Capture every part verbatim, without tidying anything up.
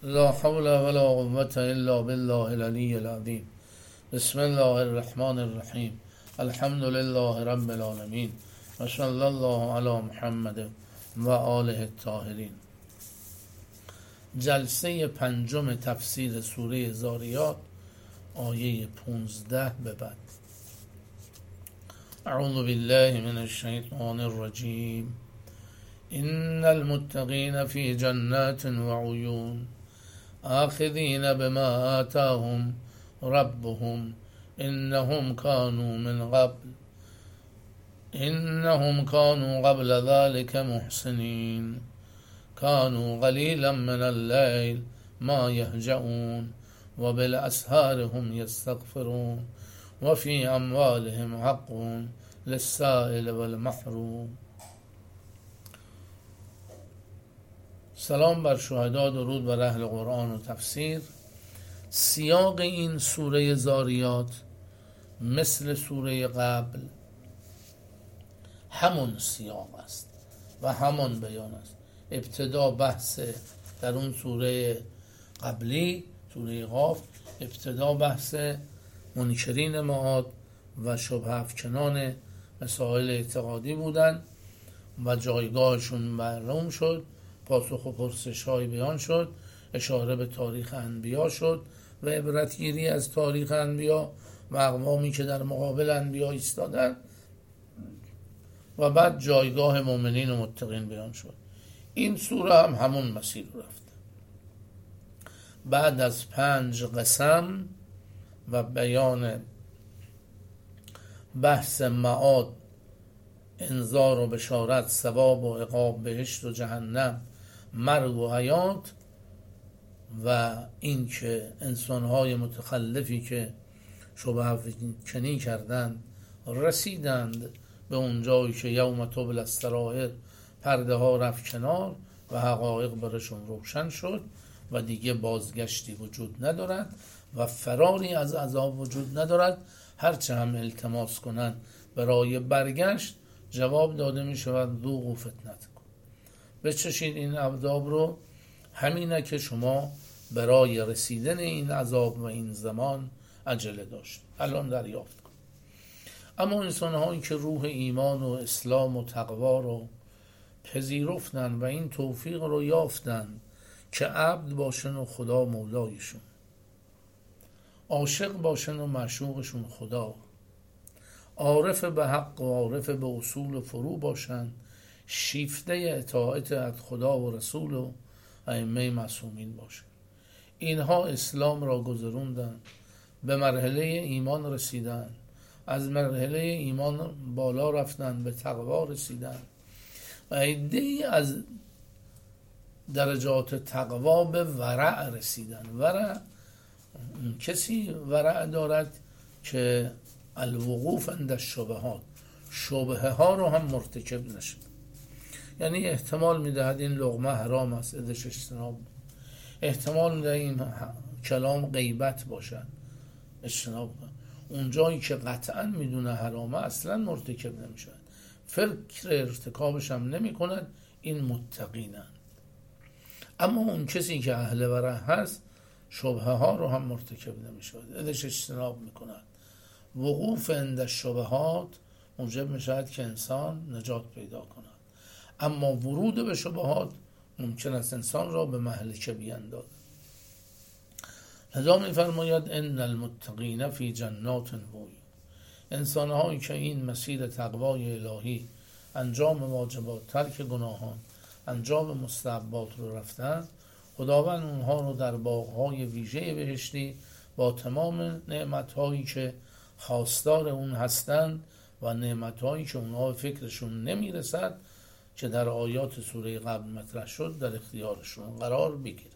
لا حول ولا قوة إلا بالله العلي العظيم. بسم الله الرحمن الرحیم. الحمد لله رب العالمین و صلی الله علی محمد و آله الطاهرین. جلسه پنجم تفسیر سوره ذاریات، آیه پونزده به بعد. اعوذ بالله من الشیطان الرجیم. ان المتقین فی جنات و عیون آخذین بما آتاهم ربهم انهم كانوا من قبل انهم كانوا قبل ذلك محسنين كانوا قليلا من الليل ما يهجعون وبالأسحار هم يستغفرون وفي أموالهم حق للسائل والمحروم. سلام بر شهدا، درود بر اهل قرآن و تفسیر. سیاق این سوره ذاریات مثل سوره قبل همون سیاق است و همون بیان است. ابتدا بحث در اون سوره قبلی، سوره قاف، ابتدا بحث منکرین معاد و شبهه افکنان مسائل اعتقادی بودن و جایگاهشون معلوم شد، پاسخ و پرسش های بیان شد، اشاره به تاریخ انبیا شد و عبرتگیری از تاریخ انبیا و اقوامی که در مقابل انبیا ایستادن و بعد جایگاه مؤمنین و متقین بیان شد. این سوره هم همون مسیر رفت. بعد از پنج قسم و بیان بحث معاد، انذار و بشارت، ثواب و عقاب، بهشت و جهنم، مرگ و حیات و این که انسانهای متخلفی که شبهه کنی کردند رسیدند به اون جایی که یوم تبلی السرائر، پرده ها رفت کنار و حقایق برشون روشن شد و دیگه بازگشتی وجود ندارد و فراری از عذاب وجود ندارد. هرچه هم التماس کنند برای برگشت، جواب داده می شود ذوقوا فتنتکم، بچشید این عذاب رو، همینه که شما برای رسیدن این عذاب و این زمان عجله داشت، الان دریافت کن. اما انسان هایی که روح ایمان و اسلام و تقوا رو پذیرفتن و این توفیق رو یافتن که عبد باشن و خدا مولایشون، عاشق باشن و معشوقشون خدا، عارف به حق و عارف به اصول و فرو باشن، شیفته اطاعت از خدا و رسول و ائمه معصومین باشن، اینها اسلام را گذروندن، به مرحله ایمان رسیدن، از مرحله ایمان بالا رفتن، به تقوا رسیدن و عده‌ای از درجات تقوا به ورع رسیدن. ورع، کسی ورع دارد که الوقوف عند الشبهات، شبهه ها رو هم مرتکب نشه، یعنی احتمال میدهد این لقمه حرام است، ازش اجتناب، احتمال میدهد این کلام غیبت باشد، اجتناب. اون جایی که قطعا میدونه حرامه اصلا مرتکب نمیشه، فکر ارتکابش هم نمی کند. این متقینن. اما اون کسی که اهل ورع هست شبهه ها رو هم مرتکب نمیشه، ازش اجتناب میکند. وقوف عند الشبهات موجب میشود که انسان نجات پیدا کند، اما ورود به شبهات ممکن است انسان را به مهلکه بیندازد. لذا میفرماید ان المتقین فی جنات و عیون، انسان‌هایی که این مسیر تقوای الهی، انجام واجبات، ترک گناهان، انجام مستحبات رو رفتن، خداوند اونها رو در باغ‌های ویژه بهشتی با تمام نعمت‌هایی که خواستار اون هستند و نعمت‌هایی که اونها فکرشون نمیرسد که در آیات سوره قبل مطرح شد در اختیارشون قرار بگیرد.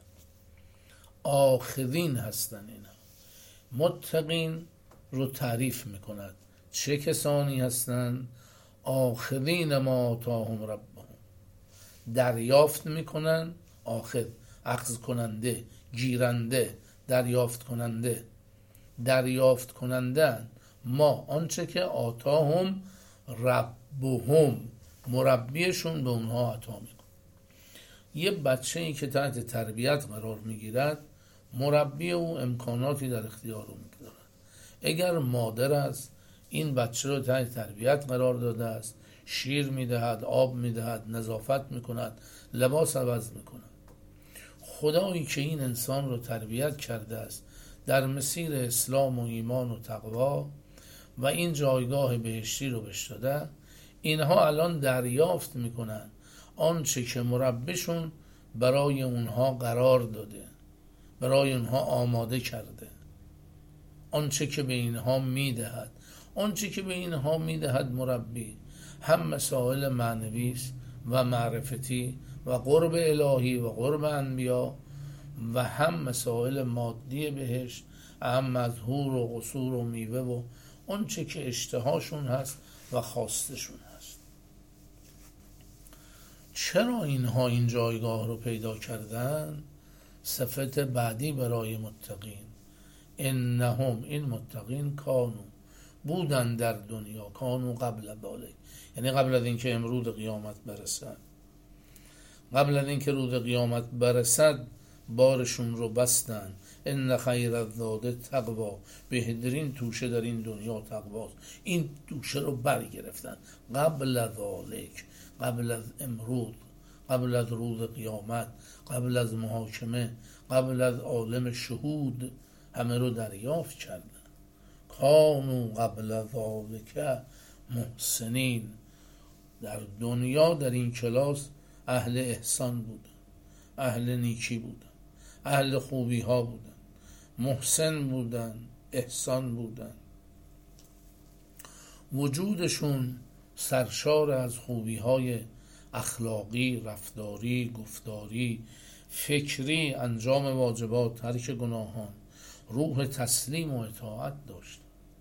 آخذین هستن. اینا متقین رو تعریف میکند. چه کسانی هستند؟ آخذین ما آتاهم ربهم، دریافت میکنن. آخذ، اخذ کننده، گیرنده، دریافت کننده، دریافت کنندن ما آنچه که آتاهم ربهم، مربیشون به اونها عطا میکنه. یه بچه ای که تحت تربیت قرار میگیرد، مربی او امکاناتی در اختیار او میگذارد. اگر مادر است این بچه رو تحت تربیت قرار داده است، شیر میدهد، آب میدهد، نظافت میکند، لباس عوض میکند. خدایی که این انسان رو تربیت کرده است در مسیر اسلام و ایمان و تقوا و این جایگاه بهشتی رو بهش داده، اینها الان دریافت میکنن آنچه که مربیشون برای اونها قرار داده، برای اونها آماده کرده، آنچه که به اینها میدهد. آنچه که به اینها میدهد مربی هم مسائل معنوی است و معرفتی و قرب الهی و قرب انبیا، و هم مسائل مادی بهش، هم از حور و قصور و میوه و آنچه که اشتهاشون هست و خواستشون هست. چرا اینها این جایگاه رو پیدا کردن؟ صفت بعدی برای متقین، انهم، این متقین، کانو، بودن در دنیا، کانو قبل ذالک، یعنی قبل از اینکه امروز قیامت برسد، قبل از اینکه روز قیامت برسد بارشون رو بستن. ان خیر الزاد تقوا، بهترین توشه در این دنیا تقواست. این توشه رو برگرفتن قبل ذالک، قبل از امروز، قبل از روز قیامت، قبل از محاکمه، قبل از عالم شهود، همه رو دریافت کردن. کانو قبل ذالک محسنین، در دنیا در این کلاس اهل احسان بودن، اهل نیکی بودن، اهل خوبی ها بودن، محسن بودن، احسان بودن، وجودشون سرشار از خوبی های اخلاقی، رفتاری، گفتاری، فکری، انجام واجبات، ترک گناهان، روح تسلیم و اطاعت داشت.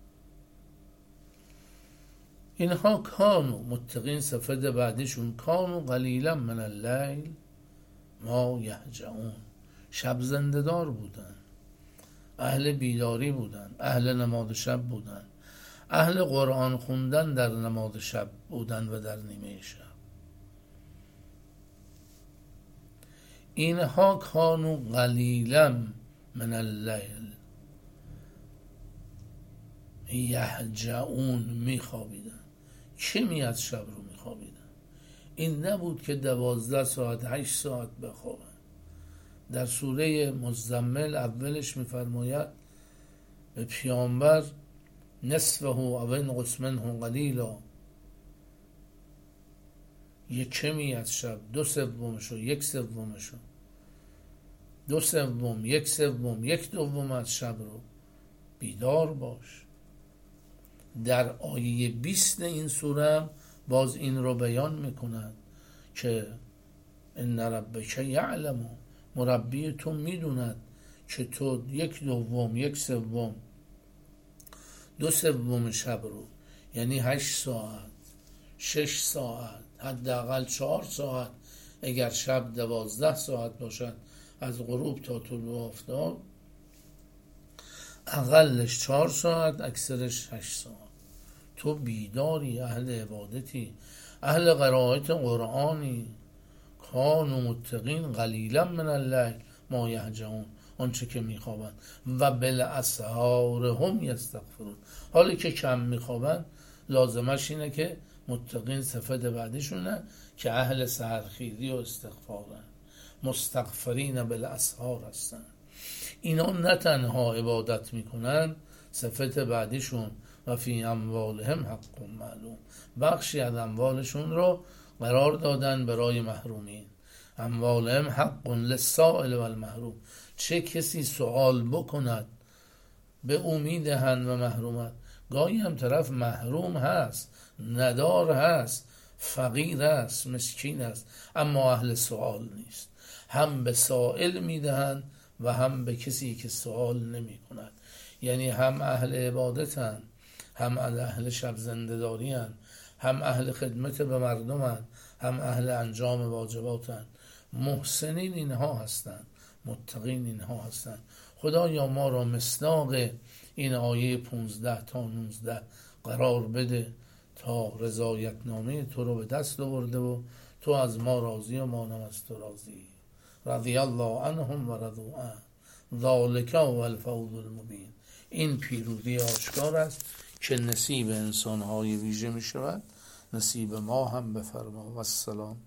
اینها کانو، متقین صفت بعدیشون، کانو قلیلا من اللیل ما یهجعون، شب زنده‌دار بودن، اهل بیداری بودن، اهل نماز شب بودن، اهل قرآن خوندن در نماز شب بودن و در نیمه شب. اینها کانو قلیلا من اللیل یهجعون، میخوابیدن. چه میاد شب رو میخوابیدن؟ این نبود که دوازده ساعت، هشت ساعت بخوابن. در سوره مزمل اولش میفرماید به پیامبر نصفه او انقص منه قلیلا، یک کمی از شب، دو سومشو، یک سومشو، دو سوم، یک سوم، یک دوم از شب رو بیدار باش. در آیه بیست این سوره باز این رو بیان میکنند که ان ربک یعلم، مربی تو میدوند که تو یک دوم، یک سوم، دو سوم شب رو، یعنی هشت ساعت، شش ساعت، حداقل چهار ساعت، اگر شب دوازده ساعت باشد از غروب تا طلوع آفتاب، اقلش چهار ساعت، اکثرش هشت ساعت تو بیداری، اهل عبادتی، اهل قرائت قرآنی. کانوا متقین قلیلا من اللیل ما یهجعون، آنچه که میخوابن، و بالاسحار هم یستغفرون، حالی که کم میخوابن لازمش اینه که متقین صفت بعدشونه که اهل سحرخیزی و استغفارن، مستغفرین بالاسحار هستن. اینا نه تنها عبادت میکنن، صفت بعدیشون و فی اموالهم حق معلوم، بخشی از اموالشون رو قرار دادن برای محرومین. اموالهم حق للسائل و المحروم، چه کسی سوال بکند به او میدهند و محرومت. گاهی هم طرف محروم هست، ندار هست، فقیر است، مسکین است، اما اهل سوال نیست. هم به سائل میدهند و هم به کسی که سوال نمی کند. یعنی هم اهل عبادتن، هم اهل شب زنده‌داری هن، هم اهل خدمت به مردم هن، هم اهل انجام واجباتن. محسنین اینها هستند، متقین اینها هستند. خدایا ما را مصداق این آیه پونزده تا نوزده قرار بده تا رضایت نامه تو رو به دست آورده و تو از ما راضی و ما هم از تو راضی. رضی الله عنهم و رضوا عنه ذالک هو الفوز المبین. این پیروزی آشکار است که نصیب انسان‌های ویژه می شود، نصیب ما هم بفرما. و السلام.